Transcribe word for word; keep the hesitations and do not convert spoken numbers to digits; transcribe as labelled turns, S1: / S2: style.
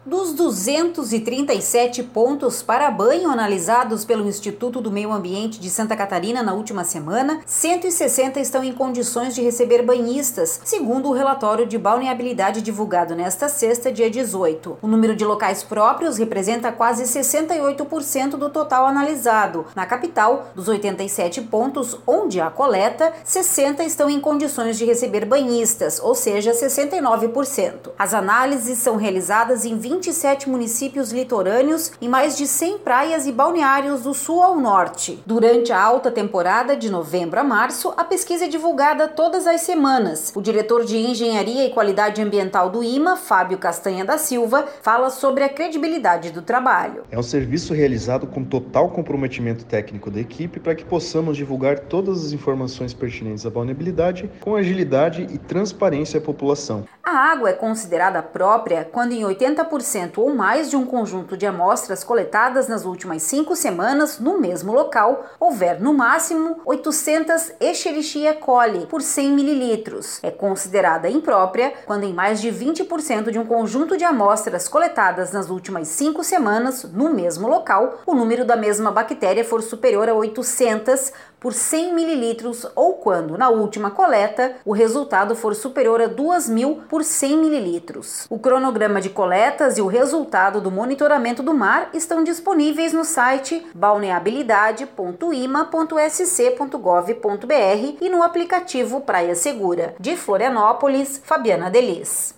S1: Dos duzentos e trinta e sete pontos para banho analisados pelo Instituto do Meio Ambiente de Santa Catarina na última semana, cento e sessenta estão em condições de receber banhistas, segundo o relatório de balneabilidade divulgado nesta sexta, dia dezoito. O número de locais próprios representa quase sessenta e oito por cento do total analisado. Na capital, dos oitenta e sete pontos onde há coleta, sessenta estão em condições de receber banhistas, ou seja, sessenta e nove por cento. As análises são realizadas em vinte e sete municípios litorâneos e mais de cem praias e balneários do sul ao norte. Durante a alta temporada de novembro a março, a pesquisa é divulgada todas as semanas. O diretor de Engenharia e Qualidade Ambiental do I M A, Fábio Castanha da Silva, fala sobre a credibilidade do trabalho.
S2: É um serviço realizado com total comprometimento técnico da equipe para que possamos divulgar todas as informações pertinentes à balneabilidade com agilidade e transparência à população.
S1: A água é considerada própria quando em oitenta por cento ou mais de um conjunto de amostras coletadas nas últimas cinco semanas no mesmo local houver no máximo oitocentas Escherichia coli por cem mililitros. É considerada imprópria quando em mais de vinte por cento de um conjunto de amostras coletadas nas últimas cinco semanas no mesmo local o número da mesma bactéria for superior a oitocentas por cem mililitros ou quando, na última coleta, o resultado for superior a duas mil por cem mililitros. O cronograma de coletas e o resultado do monitoramento do mar estão disponíveis no site balneabilidade ponto i m a ponto s c ponto gov ponto b r e no aplicativo Praia Segura. De Florianópolis, Fabiana Delis.